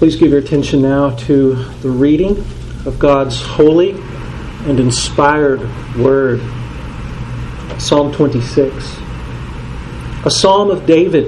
Please give your attention now to the reading of God's holy and inspired Word. Psalm 26. A psalm of David.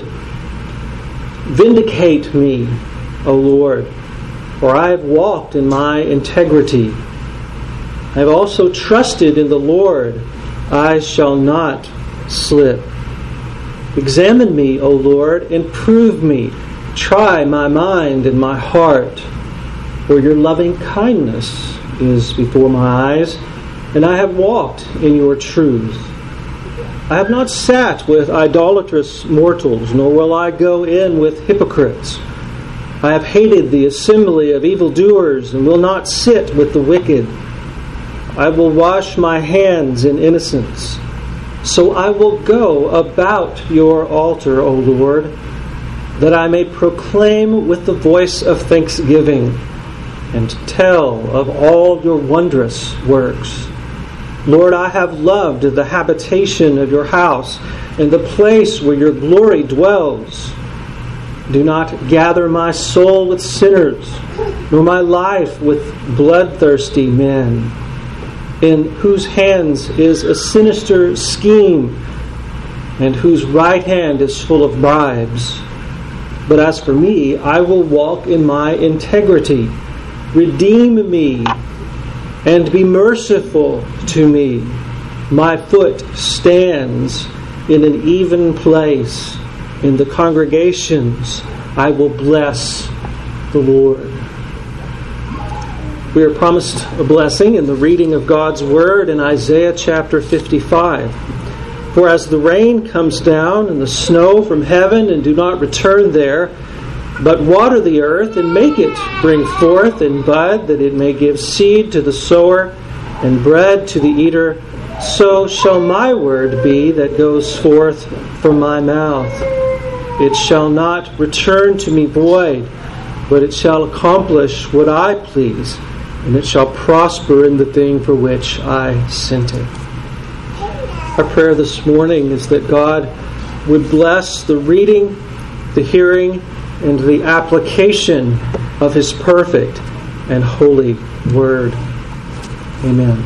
Vindicate me, O Lord, for I have walked in my integrity. I have also trusted in the Lord. I shall not slip. Examine me, O Lord, and prove me. Try my mind and my heart, for your loving kindness is before my eyes, and I have walked in your truth. I have not sat with idolatrous mortals, nor will I go in with hypocrites. I have hated the assembly of evildoers, and will not sit with the wicked. I will wash my hands in innocence. So I will go about your altar, O Lord, that I may proclaim with the voice of thanksgiving and tell of all your wondrous works. Lord, I have loved the habitation of your house and the place where your glory dwells. Do not gather my soul with sinners, nor my life with bloodthirsty men, in whose hands is a sinister scheme, and whose right hand is full of bribes. But as for me, I will walk in my integrity. Redeem me and be merciful to me. My foot stands in an even place. In the congregations, I will bless the Lord. We are promised a blessing in the reading of God's Word in Isaiah chapter 55. For as the rain comes down and the snow from heaven and do not return there, but water the earth and make it bring forth and bud, that it may give seed to the sower and bread to the eater, so shall my word be that goes forth from my mouth. It shall not return to me void, but it shall accomplish what I please, and it shall prosper in the thing for which I sent it. Our prayer this morning is that God would bless the reading, the hearing, and the application of His perfect and holy Word. Amen.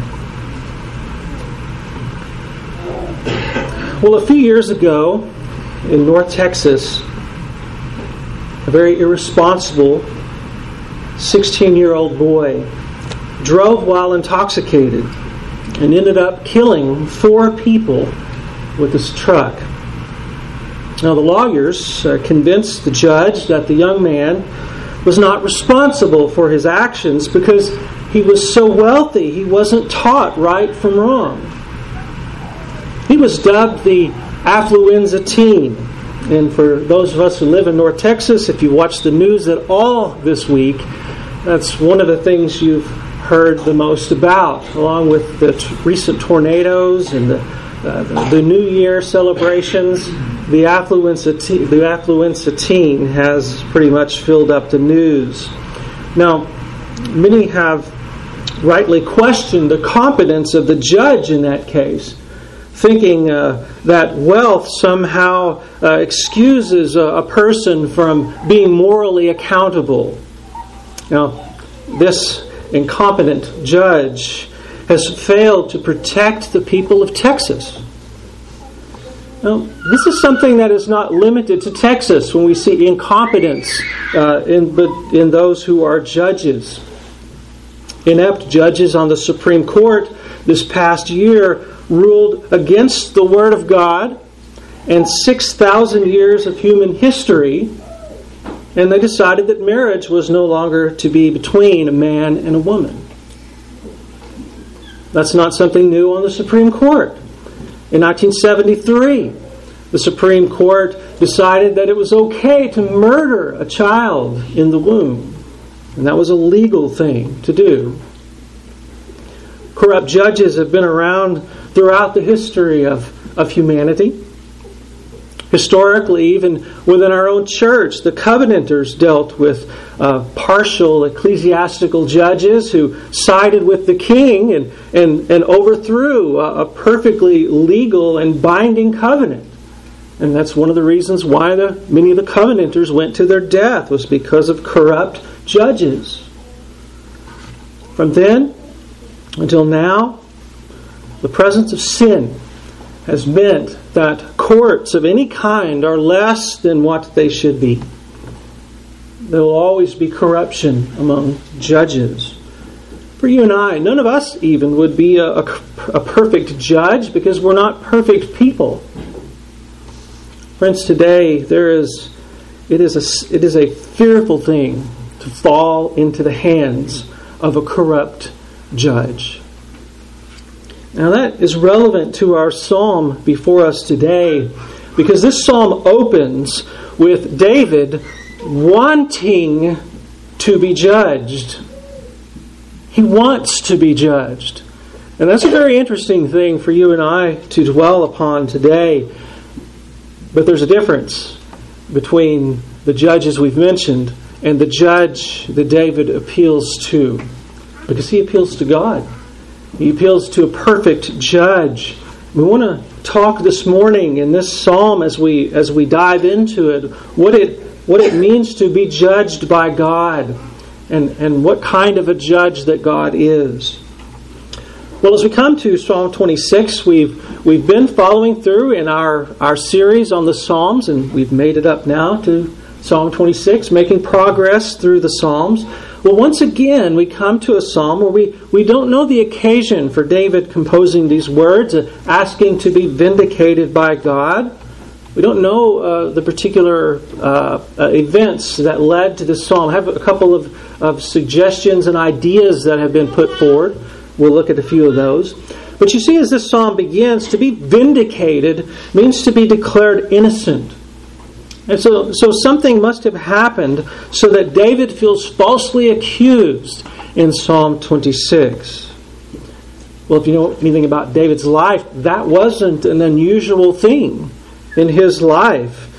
Well, a few years ago in North Texas, a very irresponsible 16-year-old boy drove while intoxicated and ended up killing 4 people with his truck. Now, the lawyers convinced the judge that the young man was not responsible for his actions because he was so wealthy he wasn't taught right from wrong. He was dubbed the affluenza teen. And for those of us who live in North Texas, if you watch the news at all this week, that's one of the things you've heard the most about, along with the recent tornadoes and the New Year celebrations. The affluenza teen has pretty much filled up the news. Now, many have rightly questioned the competence of the judge in that case, thinking that wealth somehow excuses a person from being morally accountable. Now, this incompetent judge has failed to protect the people of Texas. Now, this is something that is not limited to Texas when we see incompetence in those who are judges. Inept judges on the Supreme Court this past year ruled against the Word of God and 6,000 years of human history, and they decided that marriage was no longer to be between a man and a woman. That's not something new on the Supreme Court. In 1973, the Supreme Court decided that it was okay to murder a child in the womb, and that was a legal thing to do. Corrupt judges have been around throughout the history of humanity. Historically, even within our own church, the Covenanters dealt with partial ecclesiastical judges who sided with the king and overthrew a perfectly legal and binding covenant. And that's one of the reasons why many of the Covenanters went to their death, was because of corrupt judges. From then until now, the presence of sin has meant that courts of any kind are less than what they should be. There will always be corruption among judges. For you and I, none of us even would be a perfect judge because we're not perfect people. Friends, today it is a fearful thing to fall into the hands of a corrupt judge. Now that is relevant to our psalm before us today, because this psalm opens with David wanting to be judged. He wants to be judged. And that's a very interesting thing for you and I to dwell upon today. But there's a difference between the judges we've mentioned and the judge that David appeals to. Because he appeals to God. He appeals to a perfect judge. We want to talk this morning in this psalm as we dive into it, what it means to be judged by God, and what kind of a judge that God is. Well, as we come to Psalm 26, we've been following through in our series on the Psalms, and we've made it up now to Psalm 26, making progress through the Psalms. Well, once again, we come to a psalm where we don't know the occasion for David composing these words, asking to be vindicated by God. We don't know the particular events that led to this psalm. I have a couple of suggestions and ideas that have been put forward. We'll look at a few of those. But you see, as this psalm begins, to be vindicated means to be declared innocent. And so something must have happened so that David feels falsely accused in Psalm 26. Well, if you know anything about David's life, that wasn't an unusual thing in his life.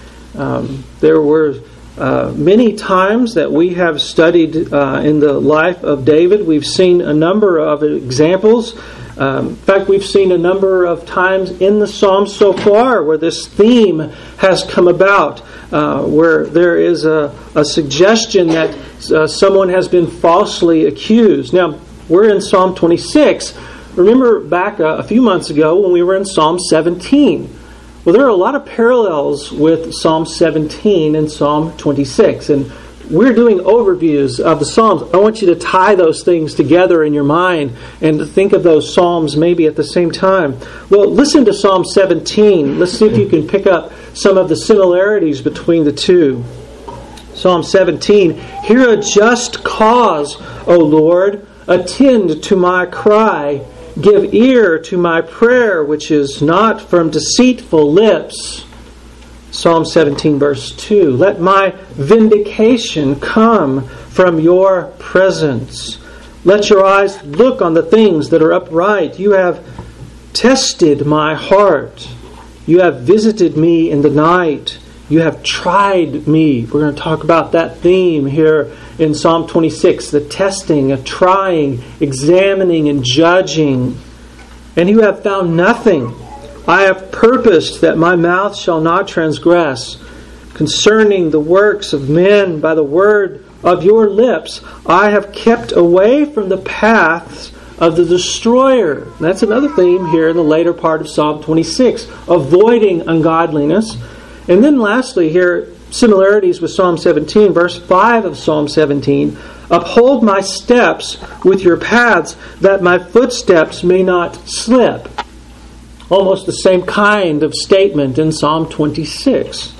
There were many times that we have studied in the life of David. We've seen a number of examples. In fact, we've seen a number of times in the Psalms so far where this theme has come about, where there is a suggestion that someone has been falsely accused. Now, we're in Psalm 26. Remember back a few months ago when we were in Psalm 17. Well, there are a lot of parallels with Psalm 17 and Psalm 26, and we're doing overviews of the Psalms. I want you to tie those things together in your mind and to think of those Psalms maybe at the same time. Well, listen to Psalm 17. Let's see if you can pick up some of the similarities between the two. Psalm 17, hear a just cause, O Lord, attend to my cry, give ear to my prayer, which is not from deceitful lips. Psalm 17, verse 2. Let my vindication come from your presence. Let your eyes look on the things that are upright. You have tested my heart. You have visited me in the night. You have tried me. We're going to talk about that theme here in Psalm 26. The testing, trying, examining, and judging. And you have found nothing. I have purposed that my mouth shall not transgress. Concerning the works of men by the word of your lips, I have kept away from the paths of the destroyer. And that's another theme here in the later part of Psalm 26. Avoiding ungodliness. And then lastly here, similarities with Psalm 17, verse 5 of Psalm 17. Uphold my steps with your paths, that my footsteps may not slip. Almost the same kind of statement in Psalm 26.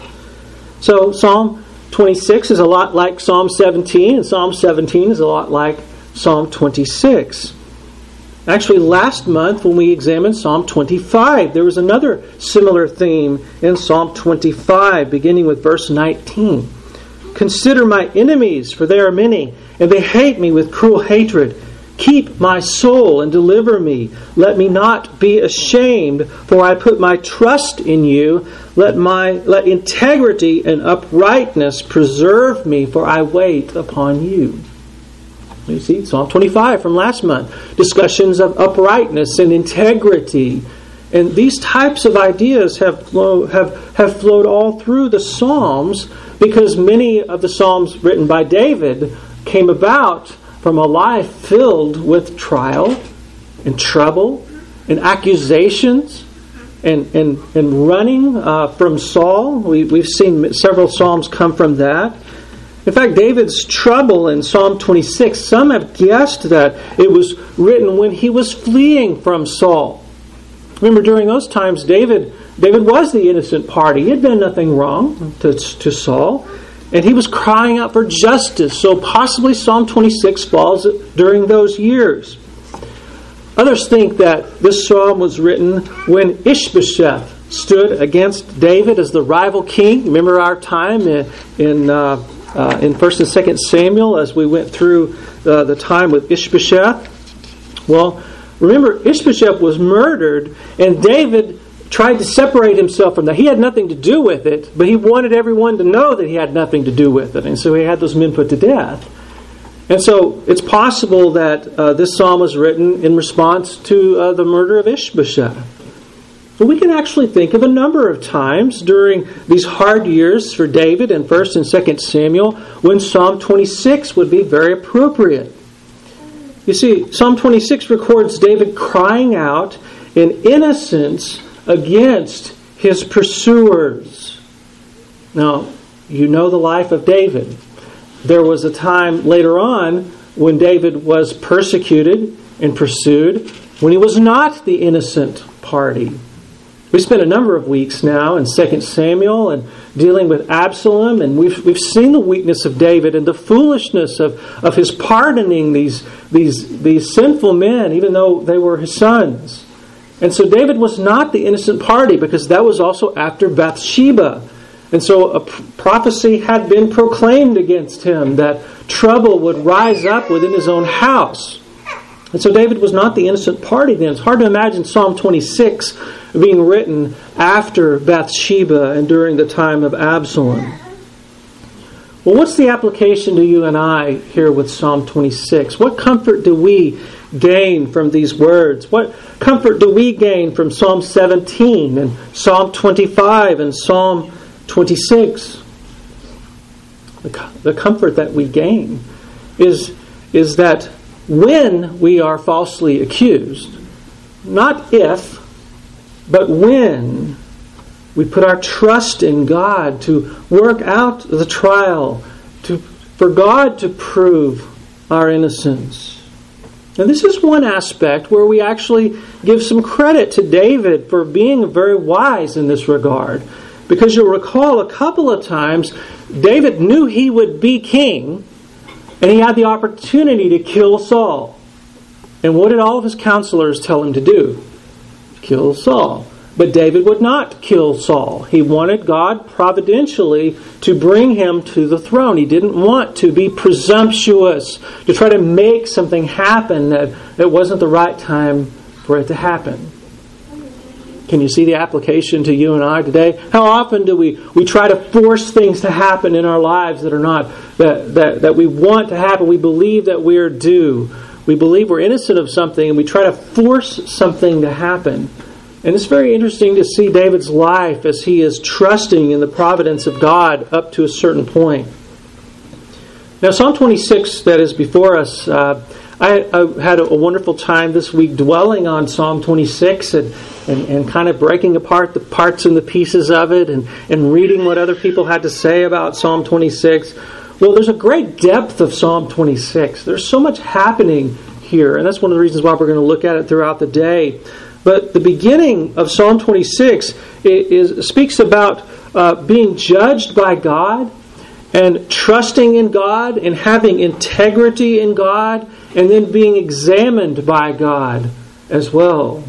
So Psalm 26 is a lot like Psalm 17, and Psalm 17 is a lot like Psalm 26. Actually, last month when we examined Psalm 25, there was another similar theme in Psalm 25, beginning with verse 19. Consider my enemies, for they are many, and they hate me with cruel hatred. Keep my soul and deliver me. Let me not be ashamed, for I put my trust in you. Let integrity and uprightness preserve me, for I wait upon you. You see, Psalm 25 from last month. Discussions of uprightness and integrity. And these types of ideas have flowed all through the Psalms, because many of the Psalms written by David came about from a life filled with trial and trouble and accusations and running from Saul. We've seen several Psalms come from that. In fact, David's trouble in Psalm 26, some have guessed that it was written when he was fleeing from Saul. Remember, during those times, David was the innocent party. He had done nothing wrong to Saul, and he was crying out for justice. So possibly Psalm 26 falls during those years. Others think that this psalm was written when Ishbosheth stood against David as the rival king. Remember our time in 1 and 2 Samuel as we went through the time with Ishbosheth? Well, remember, Ishbosheth was murdered, and David tried to separate himself from that. He had nothing to do with it, but he wanted everyone to know that he had nothing to do with it. And so he had those men put to death. And so it's possible that this psalm was written in response to the murder of Ishbosheth. But we can actually think of a number of times during these hard years for David in 1 and 2 Samuel when Psalm 26 would be very appropriate. You see, Psalm 26 records David crying out in innocence against his pursuers. Now, you know the life of David. There was a time later on when David was persecuted and pursued, when he was not the innocent party. We spent a number of weeks now in 2 Samuel and dealing with Absalom, and we've seen the weakness of David and the foolishness of his pardoning these sinful men, even though they were his sons. And so David was not the innocent party, because that was also after Bathsheba. And so a prophecy had been proclaimed against him that trouble would rise up within his own house. And so David was not the innocent party then. It's hard to imagine Psalm 26 being written after Bathsheba and during the time of Absalom. Well, what's the application to you and I here with Psalm 26? What comfort do we gain from these words? What comfort do we gain from Psalm 17 and Psalm 25 and Psalm 26? The comfort that we gain is that when we are falsely accused, not if, but when we put our trust in God to work out the trial, for God to prove our innocence. And this is one aspect where we actually give some credit to David for being very wise in this regard. Because you'll recall a couple of times, David knew he would be king, and he had the opportunity to kill Saul. And what did all of his counselors tell him to do? Kill Saul. But David would not kill Saul. He wanted God providentially to bring him to the throne. He didn't want to be presumptuous, to try to make something happen that wasn't the right time for it to happen. Can you see the application to you and I today? How often do we try to force things to happen in our lives that are not, that we want to happen? We believe that we are due. We believe we're innocent of something, and we try to force something to happen. And it's very interesting to see David's life as he is trusting in the providence of God up to a certain point. Now, Psalm 26 that is before us, I had a wonderful time this week dwelling on Psalm 26 and kind of breaking apart the parts and the pieces of it and reading what other people had to say about Psalm 26. Well, there's a great depth of Psalm 26. There's so much happening here, and that's one of the reasons why we're going to look at it throughout the day. But the beginning of Psalm 26 speaks about being judged by God and trusting in God and having integrity in God, and then being examined by God as well.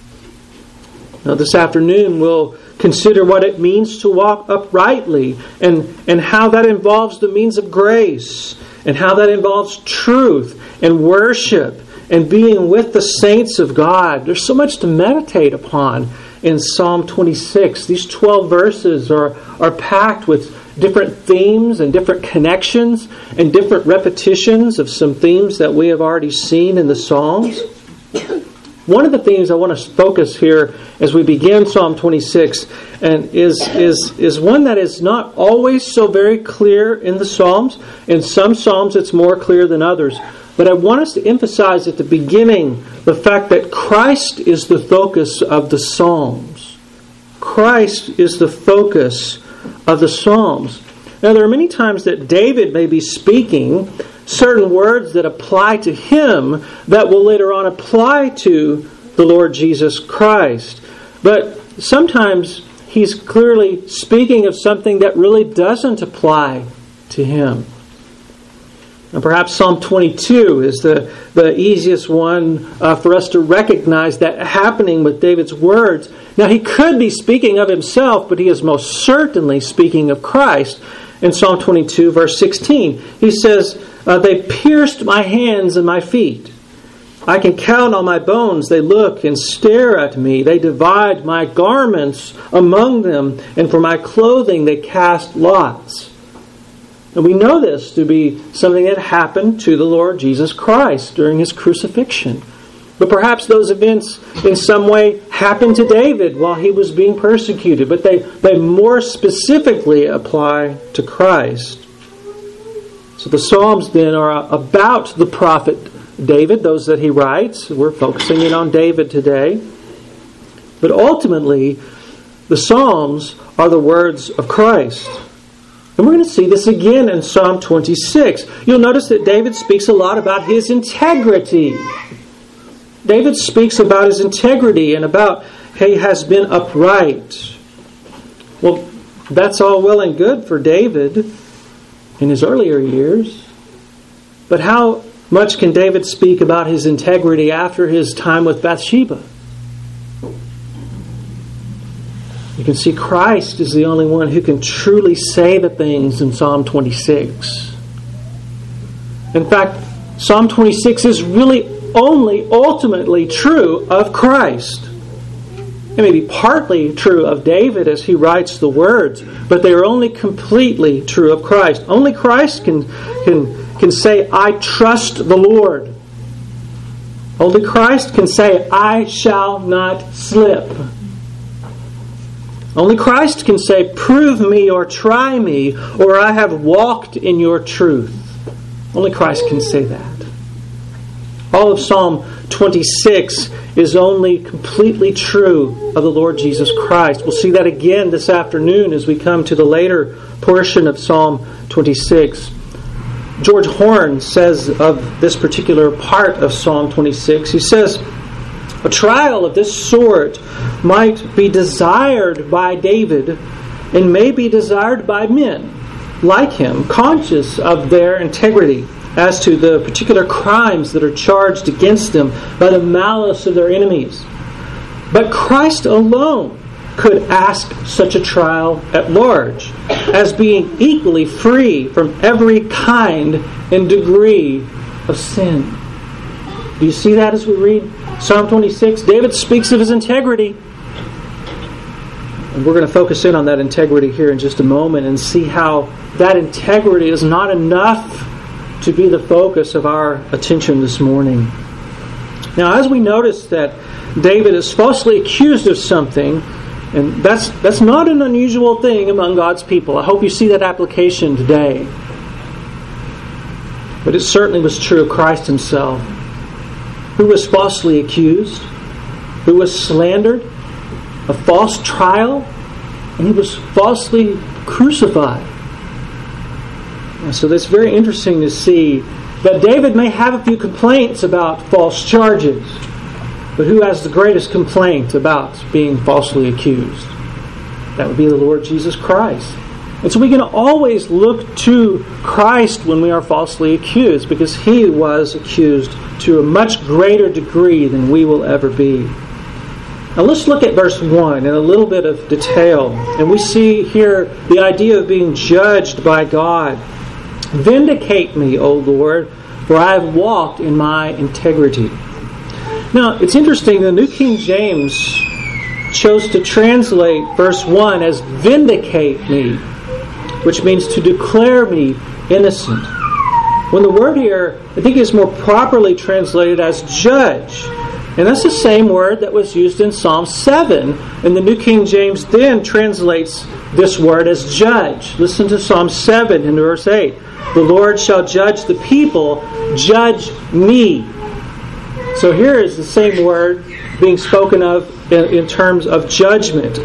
Now, this afternoon we'll consider what it means to walk uprightly and how that involves the means of grace and how that involves truth and worship and being with the saints of God. There's so much to meditate upon in Psalm 26. These 12 verses are packed with different themes and different connections and different repetitions of some themes that we have already seen in the Psalms. One of the themes I want to focus here as we begin Psalm 26 and is one that is not always so very clear in the Psalms. In some Psalms it's more clear than others. But I want us to emphasize at the beginning the fact that Christ is the focus of the Psalms. Christ is the focus of the Psalms. Now, there are many times that David may be speaking certain words that apply to him that will later on apply to the Lord Jesus Christ. But sometimes he's clearly speaking of something that really doesn't apply to him. And perhaps Psalm 22 is the easiest one for us to recognize that happening with David's words. Now, he could be speaking of himself, but he is most certainly speaking of Christ. In Psalm 22, verse 16, he says, they pierced my hands and my feet. I can count on my bones. They look and stare at me. They divide my garments among them, and for my clothing they cast lots. And we know this to be something that happened to the Lord Jesus Christ during His crucifixion. But perhaps those events in some way happened to David while he was being persecuted. But they more specifically apply to Christ. So the Psalms then are about the prophet David, those that he writes. We're focusing in on David today. But ultimately, the Psalms are the words of Christ. And we're going to see this again in Psalm 26. You'll notice that David speaks a lot about his integrity. David speaks about his integrity and about he has been upright. Well, that's all well and good for David in his earlier years. But how much can David speak about his integrity after his time with Bathsheba? You can see Christ is the only one who can truly say the things in Psalm 26. In fact, Psalm 26 is really only ultimately true of Christ. It may be partly true of David as he writes the words, but they are only completely true of Christ. Only Christ can say, I trust the Lord. Only Christ can say, I shall not slip. Only Christ can say, prove me or try me, or I have walked in your truth. Only Christ can say that. All of Psalm 26 is only completely true of the Lord Jesus Christ. We'll see that again this afternoon as we come to the later portion of Psalm 26. George Horne says of this particular part of Psalm 26, he says, a trial of this sort might be desired by David and may be desired by men like him, conscious of their integrity as to the particular crimes that are charged against them by the malice of their enemies. But Christ alone could ask such a trial at large, as being equally free from every kind and degree of sin. Do you see that as we read Psalm 26? David speaks of his integrity. And we're going to focus in on that integrity here in just a moment and see how that integrity is not enough to be the focus of our attention this morning. Now, as we notice that David is falsely accused of something, and that's not an unusual thing among God's people. I hope you see that application today. But it certainly was true of Christ Himself, who was falsely accused, who was slandered, a false trial, and He was falsely crucified. So that's very interesting to see that David may have a few complaints about false charges, but who has the greatest complaint about being falsely accused? That would be the Lord Jesus Christ. And so we can always look to Christ when we are falsely accused, because He was accused to a much greater degree than we will ever be. Now let's look at verse 1 in a little bit of detail. And we see here the idea of being judged by God. Vindicate me, O Lord, for I have walked in my integrity. Now, it's interesting, the New King James chose to translate verse 1 as vindicate me, which means to declare me innocent. When the word here, I think, is more properly translated as judge. And that's the same word that was used in Psalm 7. And the New King James then translates this word as judge. Listen to Psalm 7 in verse 8. The Lord shall judge the people, judge me. So here is the same word being spoken of in terms of judgment.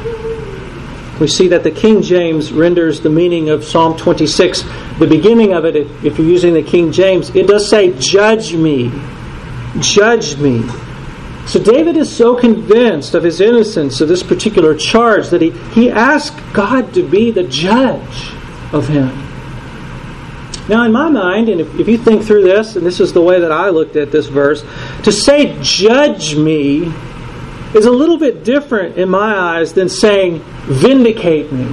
We see that the King James renders the meaning of Psalm 26. The beginning of it, if you're using the King James, it does say, judge me. Judge me. So David is so convinced of his innocence of this particular charge that he asked God to be the judge of him. Now in my mind, and if you think through this, and this is the way that I looked at this verse, to say judge me is a little bit different in my eyes than saying vindicate me.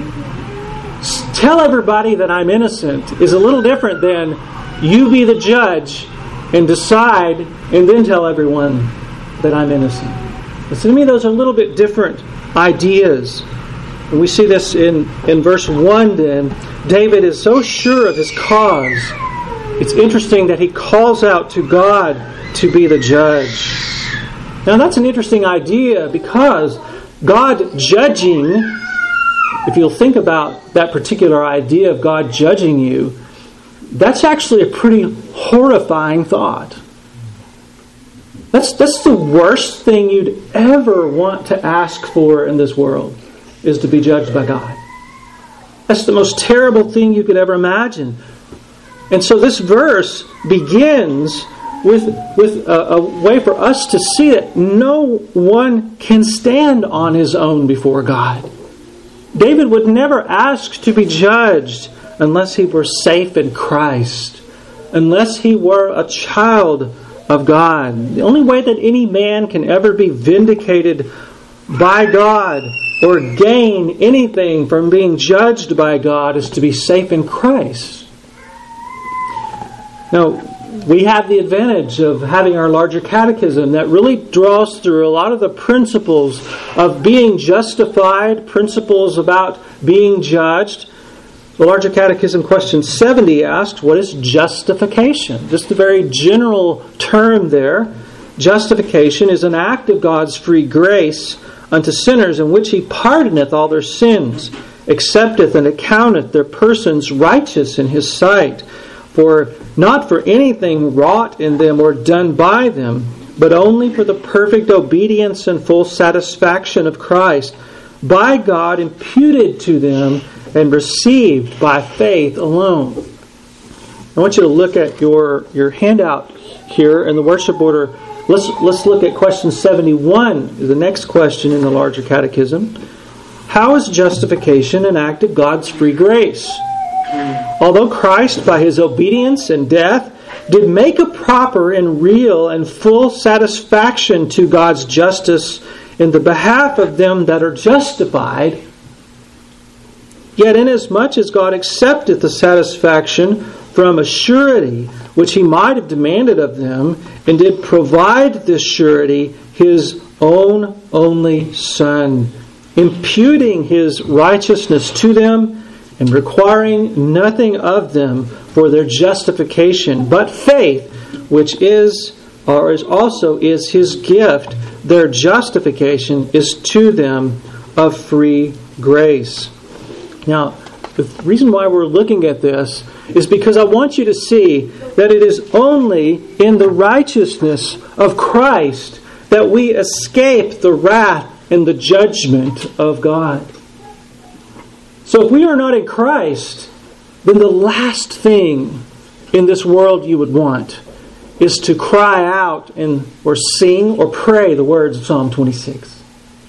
Tell everybody that I'm innocent is a little different than you be the judge and decide and then tell everyone that I'm innocent. So to me, those are a little bit different ideas. And we see this in verse 1 then. David is so sure of his cause. It's interesting that he calls out to God to be the judge. Now that's an interesting idea because God judging, if you'll think about that particular idea of God judging you, that's actually a pretty horrifying thought. That's the worst thing you'd ever want to ask for in this world, is to be judged by God. That's the most terrible thing you could ever imagine. And so this verse begins with a way for us to see that no one can stand on his own before God. David would never ask to be judged unless he were safe in Christ, unless he were a child of God. The only way that any man can ever be vindicated by God or gain anything from being judged by God is to be safe in Christ. Now, we have the advantage of having our larger catechism that really draws through a lot of the principles of being justified, principles about being judged. The larger catechism question 70 asks, what is justification? Just a very general term there. Justification is an act of God's free grace unto sinners in which He pardoneth all their sins, accepteth and accounteth their persons righteous in His sight, for not for anything wrought in them or done by them, but only for the perfect obedience and full satisfaction of Christ, by God imputed to them and received by faith alone. I want you to look at your handout here in the worship order. Let's look at question 71, the next question in the larger catechism. How is justification an act of God's free grace? Although Christ, by His obedience and death, did make a proper and real and full satisfaction to God's justice in the behalf of them that are justified, yet inasmuch as God accepteth the satisfaction from a surety which He might have demanded of them, and did provide this surety, His own only Son, imputing His righteousness to them, and requiring nothing of them for their justification, but faith, which is also His gift. Their justification is to them of free grace. Now, the reason why we're looking at this is because I want you to see that it is only in the righteousness of Christ that we escape the wrath and the judgment of God. So if we are not in Christ, then the last thing in this world you would want is to cry out or sing or pray the words of Psalm 26.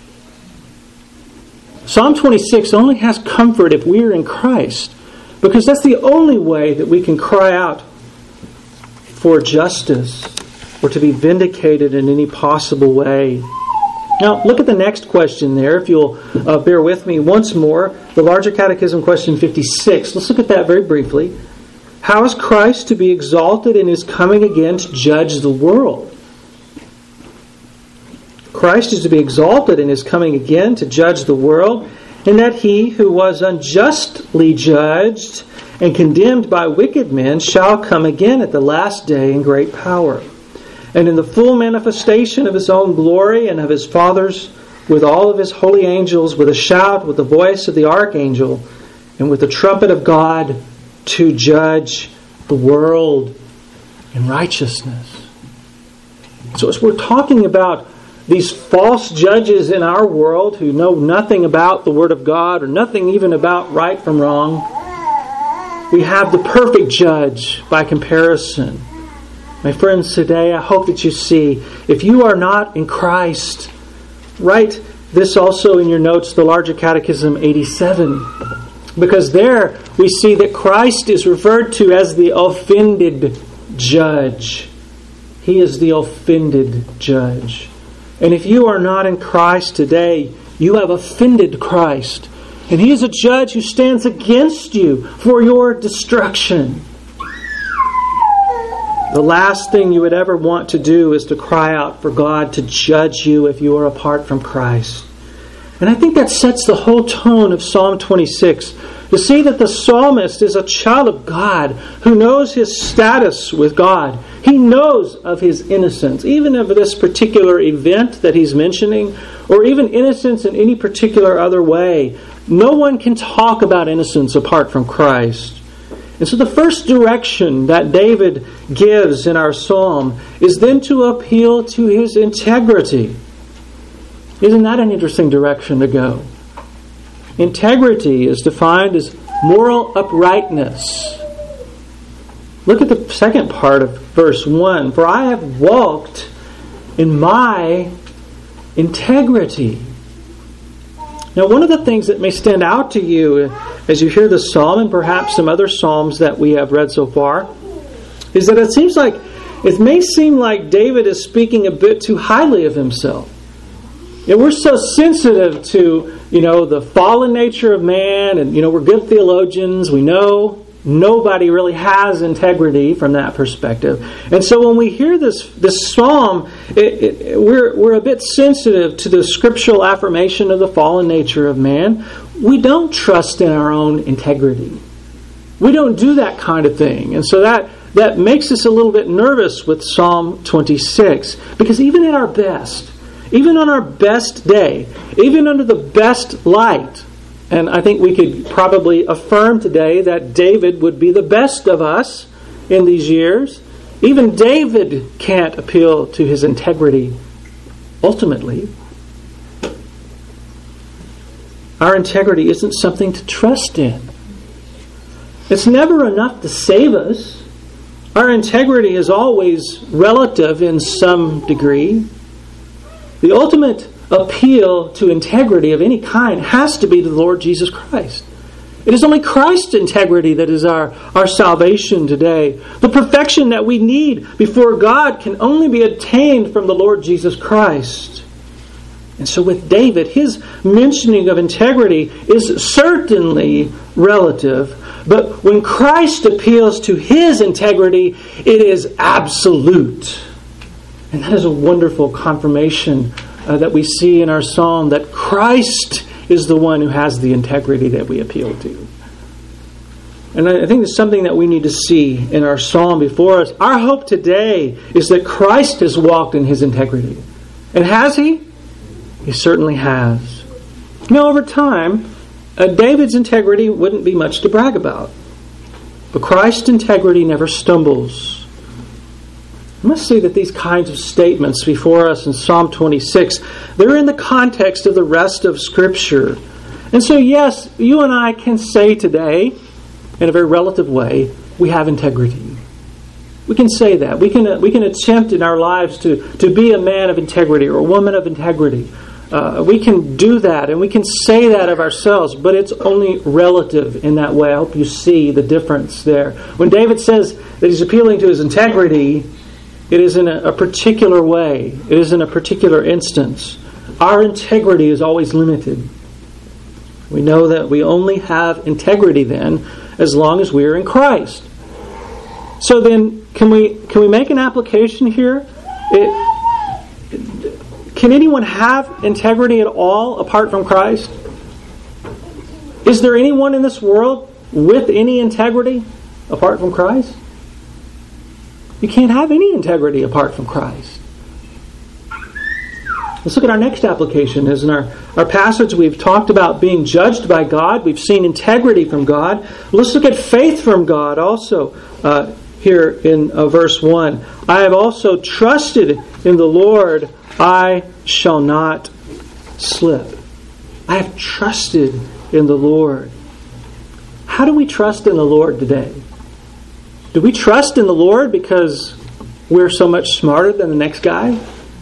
Psalm 26 only has comfort if we are in Christ, because that's the only way that we can cry out for justice or to be vindicated in any possible way. Now, look at the next question there, if you'll bear with me once more. The larger catechism question 56. Let's look at that very briefly. How is Christ to be exalted in His coming again to judge the world? Christ is to be exalted in His coming again to judge the world, in that He who was unjustly judged and condemned by wicked men shall come again at the last day in great power. and in the full manifestation of His own glory and of His Father's, with all of His holy angels, with a shout, with the voice of the archangel, and with the trumpet of God, to judge the world in righteousness. So as we're talking about these false judges in our world who know nothing about the Word of God or nothing even about right from wrong, we have the perfect judge by comparison. My friends, today I hope that you see, if you are not in Christ, write this also in your notes, the Larger Catechism 87. Because there we see that Christ is referred to as the offended judge. He is the offended judge. And if you are not in Christ today, you have offended Christ. And He is a judge who stands against you for your destruction. The last thing you would ever want to do is to cry out for God to judge you if you are apart from Christ. And I think that sets the whole tone of Psalm 26. To see that the psalmist is a child of God who knows his status with God. He knows of his innocence, even of this particular event that he's mentioning, or even innocence in any particular other way. No one can talk about innocence apart from Christ. And so the first direction that David gives in our psalm is then to appeal to his integrity. Isn't that an interesting direction to go? Integrity is defined as moral uprightness. Look at the second part of verse 1. For I have walked in my integrity. Now, one of the things that may stand out to you as you hear this psalm, and perhaps some other psalms that we have read so far, is that it may seem like David is speaking a bit too highly of himself. And we're so sensitive to, the fallen nature of man, and, we're good theologians. We know nobody really has integrity from that perspective. And so when we hear this psalm, we're a bit sensitive to the scriptural affirmation of the fallen nature of man. We don't trust in our own integrity. We don't do that kind of thing. And so that makes us a little bit nervous with Psalm 26. Because even at our best, even on our best day, even under the best light, and I think we could probably affirm today that David would be the best of us in these years, even David can't appeal to his integrity ultimately. Our integrity isn't something to trust in. It's never enough to save us. Our integrity is always relative in some degree. The ultimate appeal to integrity of any kind has to be to the Lord Jesus Christ. It is only Christ's integrity that is our salvation today. The perfection that we need before God can only be attained from the Lord Jesus Christ. And so with David, his mentioning of integrity is certainly relative. But when Christ appeals to his integrity, it is absolute. And that is a wonderful confirmation that we see in our psalm, that Christ is the one who has the integrity that we appeal to. And I think it's something that we need to see in our psalm before us. Our hope today is that Christ has walked in his integrity. And has he? He certainly has. Now, over time, David's integrity wouldn't be much to brag about. But Christ's integrity never stumbles. You must see that these kinds of statements before us in Psalm 26, they're in the context of the rest of Scripture. And so, yes, you and I can say today, in a very relative way, we have integrity. We can say that. We can attempt in our lives to be a man of integrity or a woman of integrity. We can do that, and we can say that of ourselves, but it's only relative in that way. I hope you see the difference there. When David says that he's appealing to his integrity, it is in a particular way. It is in a particular instance. Our integrity is always limited. We know that we only have integrity then as long as we are in Christ. So then, can we make an application here? Can anyone have integrity at all apart from Christ? Is there anyone in this world with any integrity apart from Christ? You can't have any integrity apart from Christ. Let's look at our next application. As in our passage, we've talked about being judged by God. We've seen integrity from God. Let's look at faith from God also here in verse 1. I have also trusted in the Lord. I shall not slip. I have trusted in the Lord. How do we trust in the Lord today? Do we trust in the Lord because we're so much smarter than the next guy?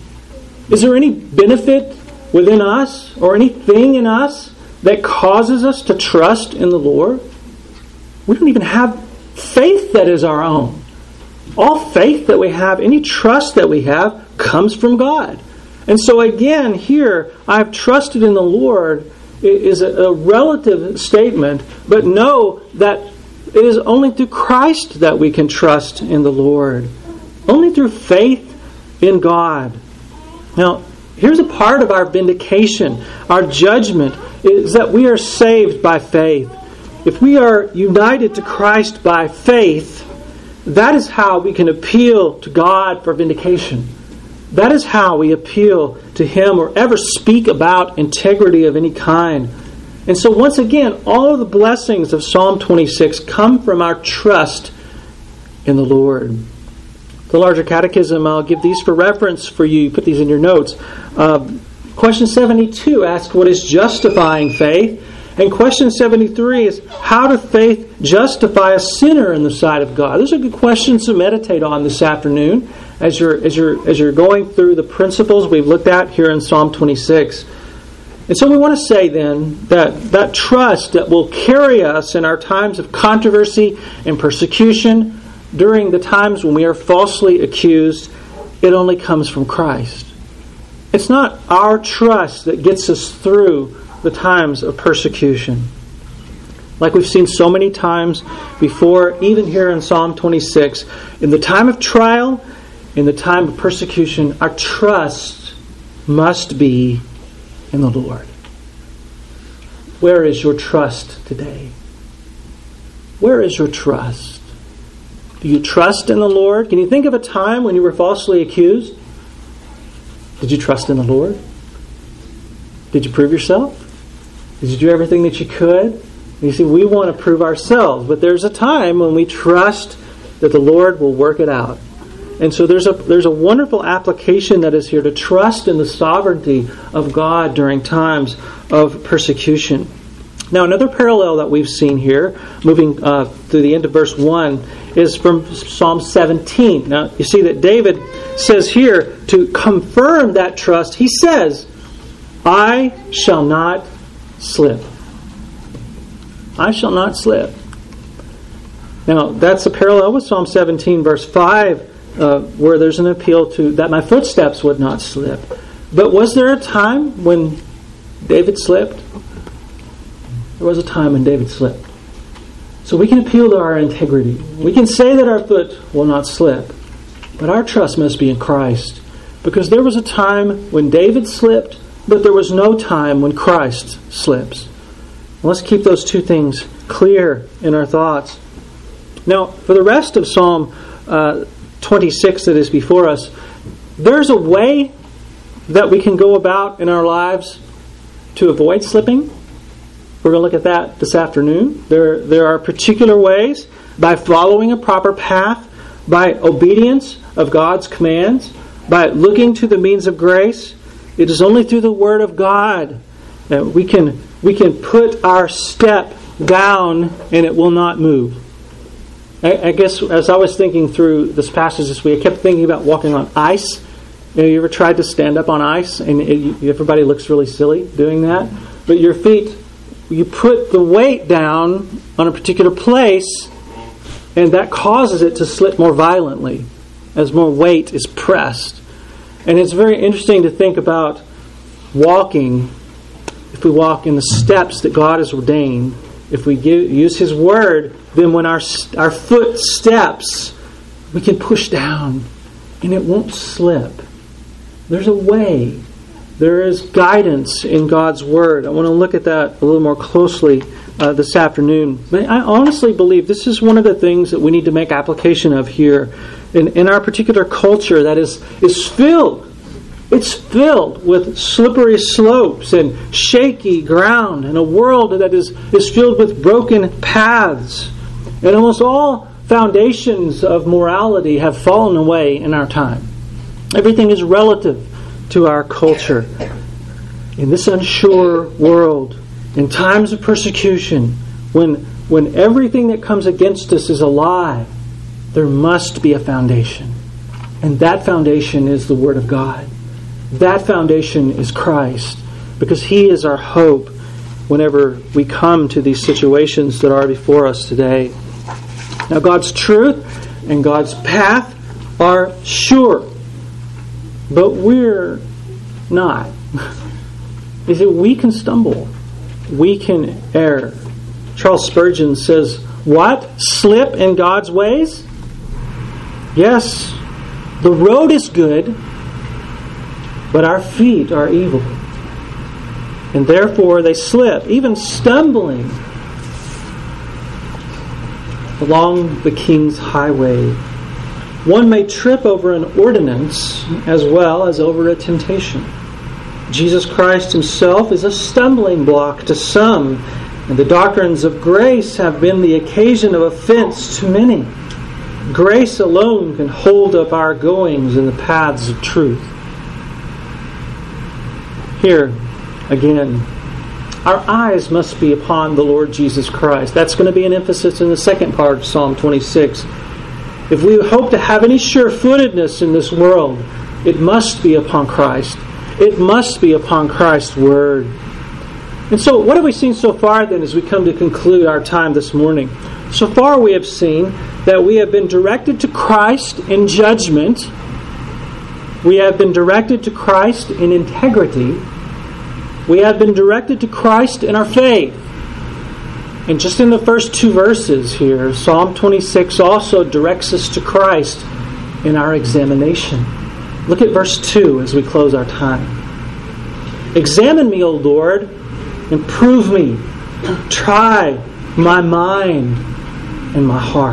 Is there any benefit within us or anything in us that causes us to trust in the Lord? We don't even have faith that is our own. All faith that we have, any trust that we have, comes from God. And so again, here, I've trusted in the Lord is a relative statement, but know that it is only through Christ that we can trust in the Lord. Only through faith in God. Now, here's a part of our vindication, our judgment, is that we are saved by faith. If we are united to Christ by faith, that is how we can appeal to God for vindication. That is how we appeal to Him or ever speak about integrity of any kind. And so once again, all of the blessings of Psalm 26 come from our trust in the Lord. The larger catechism, I'll give these for reference for you. You put these in your notes. Question 72 asks, what is justifying faith? And question 73 is, how does faith justify a sinner in the sight of God? Those are good questions to meditate on this afternoon as you're going through the principles we've looked at here in Psalm 26. And so we want to say then that trust that will carry us in our times of controversy and persecution, during the times when we are falsely accused, it only comes from Christ. It's not our trust that gets us through the times of persecution. Like we've seen so many times before, even here in Psalm 26, in the time of trial, in the time of persecution, our trust must be in the Lord. Where is your trust today? Where is your trust? Do you trust in the Lord? Can you think of a time when you were falsely accused? Did you trust in the Lord? Did you prove yourself? Did you do everything that you could? And you see, we want to prove ourselves, but there's a time when we trust that the Lord will work it out. And so there's a wonderful application that is here to trust in the sovereignty of God during times of persecution. Now, another parallel that we've seen here, moving through the end of verse 1, is from Psalm 17. Now, you see that David says here, to confirm that trust, he says, I shall not slip. I shall not slip. Now, that's a parallel with Psalm 17, verse 5, where there's an appeal to that my footsteps would not slip. But was there a time when David slipped? There was a time when David slipped. So we can appeal to our integrity. We can say that our foot will not slip, but our trust must be in Christ. Because there was a time when David slipped, but there was no time when Christ slips. Let's keep those two things clear in our thoughts. Now, for the rest of Psalm 26 that is before us, there's a way that we can go about in our lives to avoid slipping. We're going to look at that this afternoon. There are particular ways, by following a proper path, by obedience of God's commands, by looking to the means of grace. It is only through the Word of God that we can put our step down and it will not move. I guess as I was thinking through this passage this week, I kept thinking about walking on ice. You ever tried to stand up on ice and everybody looks really silly doing that? But your feet, you put the weight down on a particular place and that causes it to slip more violently as more weight is pressed. And it's very interesting to think about walking, if we walk in the steps that God has ordained, if we use His Word, then when our foot steps, we can push down and it won't slip. There's a way. There is guidance in God's Word. I want to look at that a little more closely this afternoon. But I honestly believe this is one of the things that we need to make application of here in our particular culture that is filled. It's filled with slippery slopes and shaky ground, and a world that is filled with broken paths. And almost all foundations of morality have fallen away in our time. Everything is relative to our culture. In this unsure world, in times of persecution, when everything that comes against us is a lie, there must be a foundation. And that foundation is the Word of God. That foundation is Christ, because He is our hope whenever we come to these situations that are before us today. Now, God's truth and God's path are sure, but we're not. You see, we can stumble. We can err. Charles Spurgeon says, "What? Slip in God's ways? Yes, the road is good, but our feet are evil. And therefore they slip, even stumbling along the King's highway. One may trip over an ordinance as well as over a temptation. Jesus Christ Himself is a stumbling block to some, and the doctrines of grace have been the occasion of offense to many. Grace alone can hold up our goings in the paths of truth." Here, again, our eyes must be upon the Lord Jesus Christ. That's going to be an emphasis in the second part of Psalm 26. If we hope to have any sure-footedness in this world, it must be upon Christ. It must be upon Christ's Word. And so, what have we seen so far then as we come to conclude our time this morning? So far we have seen that we have been directed to Christ in judgment. We have been directed to Christ in integrity. We have been directed to Christ in our faith. And just in the first two verses here, Psalm 26 also directs us to Christ in our examination. Look at verse 2 as we close our time. "Examine me, O Lord, and prove me. Try my mind and my heart."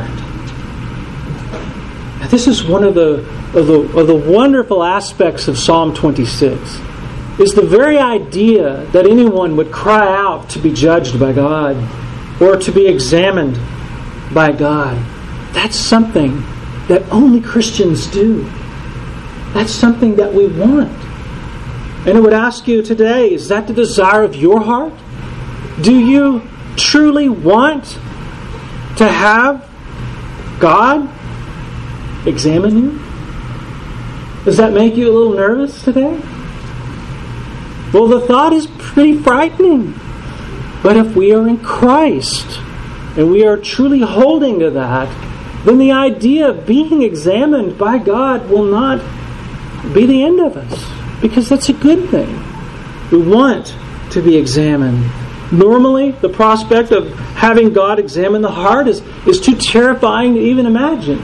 Now, this is one of the wonderful aspects of Psalm 26, is the very idea that anyone would cry out to be judged by God or to be examined by God. That's something that only Christians do. That's something that we want. And I would ask you today, is that the desire of your heart? Do you truly want to have God examine you? Does that make you a little nervous today? Well, the thought is pretty frightening. But if we are in Christ and we are truly holding to that, then the idea of being examined by God will not be the end of us, because that's a good thing. We want to be examined. Normally, the prospect of having God examine the heart is too terrifying to even imagine.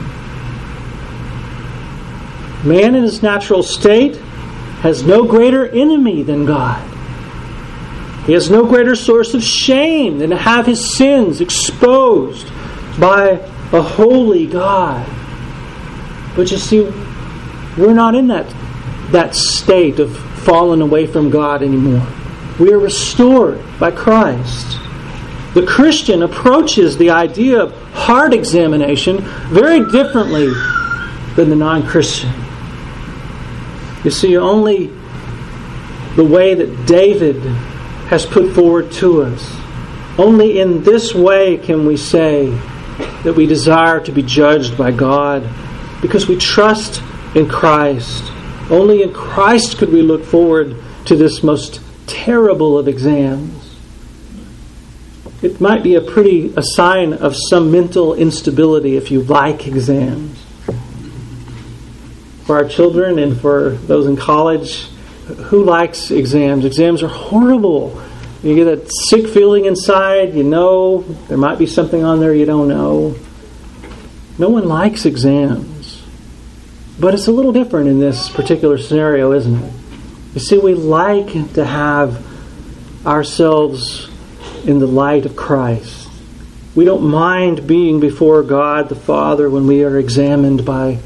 Man in his natural state has no greater enemy than God. He has no greater source of shame than to have his sins exposed by a holy God. But you see, we're not in that state of falling away from God anymore. We are restored by Christ. The Christian approaches the idea of heart examination very differently than the non-Christian. You see, only the way that David has put forward to us, only in this way can we say that we desire to be judged by God, because we trust in Christ. Only in Christ could we look forward to this most terrible of exams. It might be a sign of some mental instability if you like exams. For our children and for those in college, who likes exams? Exams are horrible. You get that sick feeling inside. You know there might be something on there you don't know. No one likes exams. But it's a little different in this particular scenario, isn't it? You see, we like to have ourselves in the light of Christ. We don't mind being before God the Father when we are examined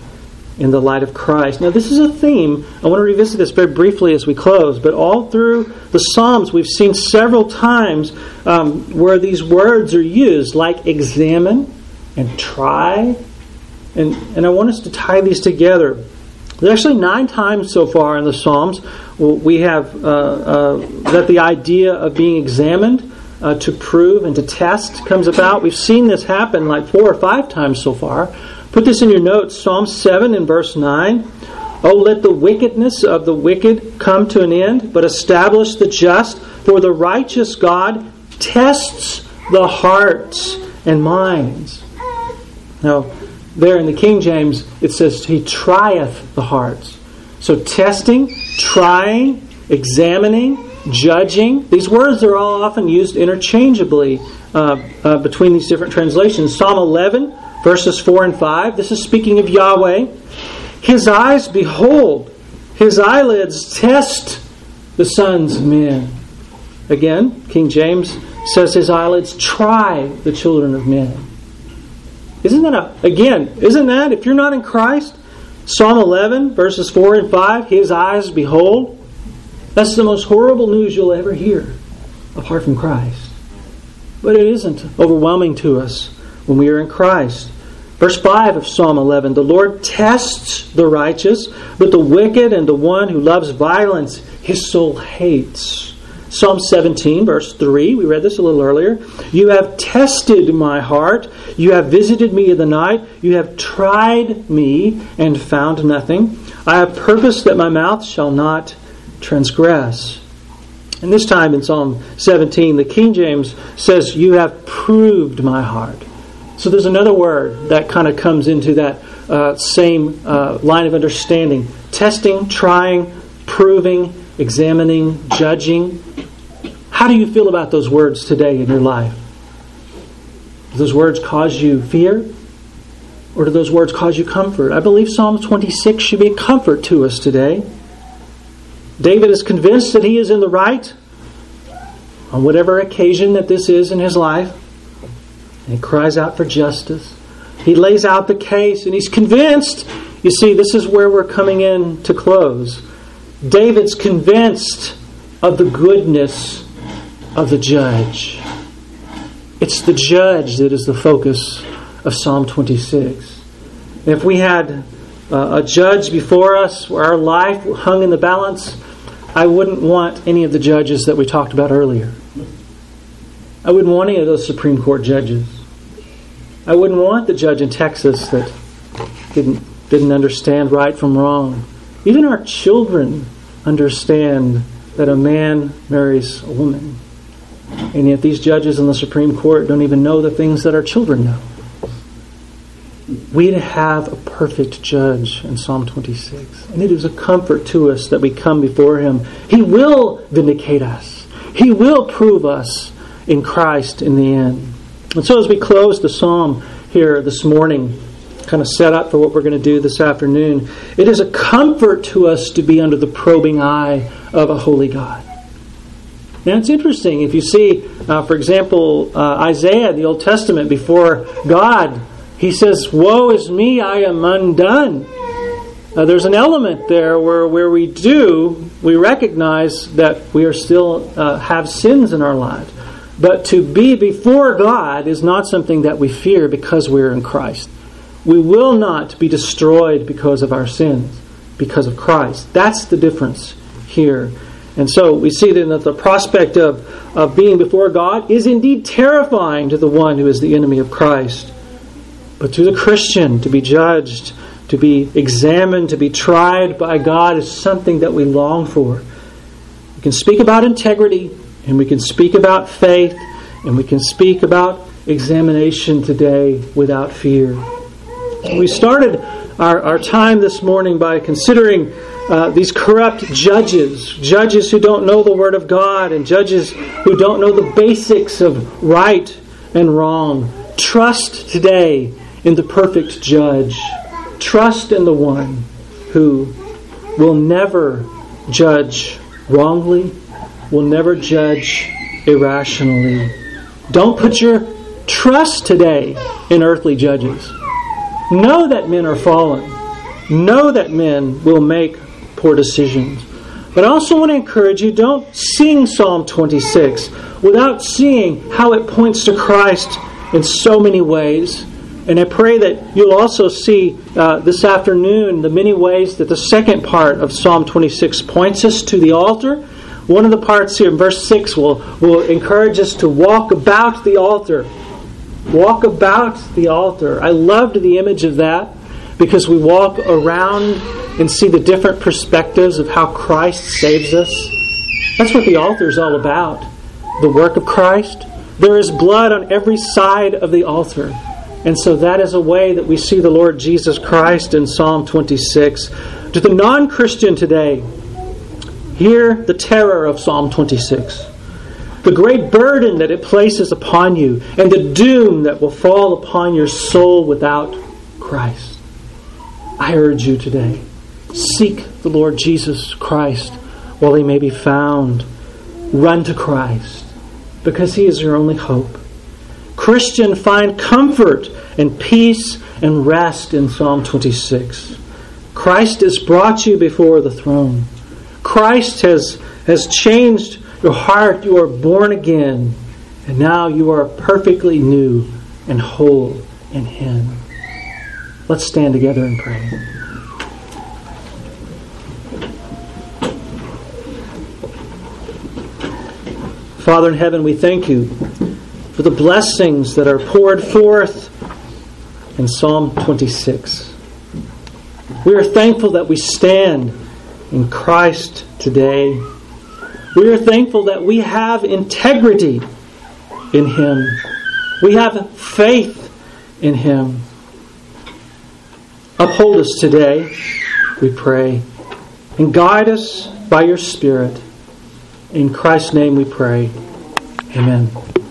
in the light of Christ. Now, this is a theme. I want to revisit this very briefly as we close. But all through the Psalms, we've seen several times where these words are used, like examine and try. And I want us to tie these together. There's actually 9 times so far in the Psalms we have that the idea of being examined to prove and to test comes about. We've seen this happen like 4 or 5 times so far. Put this in your notes. Psalm 7 in verse 9. Oh, let the wickedness of the wicked come to an end, but establish the just. For the righteous God tests the hearts and minds. Now, there in the King James, it says, He trieth the hearts. So testing, trying, examining, judging. These words are all often used interchangeably between these different translations. Psalm 11, verses 4 and 5. This is speaking of Yahweh. His eyes behold, His eyelids test the sons of men. Again, King James says His eyelids try the children of men. Isn't that, if you're not in Christ, Psalm 11, verses 4 and 5, His eyes behold, that's the most horrible news you'll ever hear apart from Christ. But it isn't overwhelming to us when we are in Christ. Verse 5 of Psalm 11, the Lord tests the righteous, but the wicked and the one who loves violence, His soul hates. Psalm 17, verse 3, we read this a little earlier. You have tested my heart. You have visited me in the night. You have tried me and found nothing. I have purposed that my mouth shall not transgress. And this time in Psalm 17, the King James says, you have proved my heart. So there's another word that kind of comes into that same line of understanding. Testing, trying, proving, examining, judging. How do you feel about those words today in your life? Do those words cause you fear? Or do those words cause you comfort? I believe Psalm 26 should be a comfort to us today. David is convinced that he is in the right on whatever occasion that this is in his life. And he cries out for justice. He lays out the case and he's convinced. You see, this is where we're coming in to close. David's convinced of the goodness of the judge. It's the judge that is the focus of Psalm 26. If we had a judge before us where our life hung in the balance, I wouldn't want any of the judges that we talked about earlier. I wouldn't want any of those Supreme Court judges. I wouldn't want the judge in Texas that didn't understand right from wrong. Even our children understand that a man marries a woman. And yet these judges in the Supreme Court don't even know the things that our children know. We have a perfect judge in Psalm 26. And it is a comfort to us that we come before Him. He will vindicate us. He will prove us in Christ in the end. And so as we close the psalm here this morning, kind of set up for what we're going to do this afternoon, it is a comfort to us to be under the probing eye of a holy God. Now it's interesting, if you see, for example, Isaiah in the Old Testament, before God, he says, woe is me, I am undone. There's an element there where we recognize that we are still have sins in our lives. But to be before God is not something that we fear because we're in Christ. We will not be destroyed because of our sins, because of Christ. That's the difference here. And so we see then that the prospect of being before God is indeed terrifying to the one who is the enemy of Christ. But to the Christian, to be judged, to be examined, to be tried by God is something that we long for. We can speak about integrity, and we can speak about faith, and we can speak about examination today without fear. We started our time this morning by considering these corrupt judges who don't know the Word of God, and judges who don't know the basics of right and wrong. Trust today in the perfect judge. Trust in the one who will never judge wrongly, will never judge irrationally. Don't put your trust today in earthly judges. Know that men are fallen. Know that men will make poor decisions. But I also want to encourage you, don't sing Psalm 26 without seeing how it points to Christ in so many ways. And I pray that you'll also see this afternoon the many ways that the second part of Psalm 26 points us to the altar. One of the parts here in verse 6 will encourage us to walk about the altar. Walk about the altar. I loved the image of that because we walk around and see the different perspectives of how Christ saves us. That's what the altar is all about. The work of Christ. There is blood on every side of the altar. And so that is a way that we see the Lord Jesus Christ in Psalm 26. To the non-Christian today, hear the terror of Psalm 26. The great burden that it places upon you and the doom that will fall upon your soul without Christ. I urge you today, seek the Lord Jesus Christ while He may be found. Run to Christ because He is your only hope. Christian, find comfort and peace and rest in Psalm 26. Christ has brought you before the throne. Christ has changed your heart. You are born again. And now you are perfectly new and whole in Him. Let's stand together and pray. Father in heaven, we thank You for the blessings that are poured forth in Psalm 26. We are thankful that we stand in Christ today. We are thankful that we have integrity in Him. We have faith in Him. Uphold us today, we pray, and guide us by Your Spirit. In Christ's name we pray. Amen.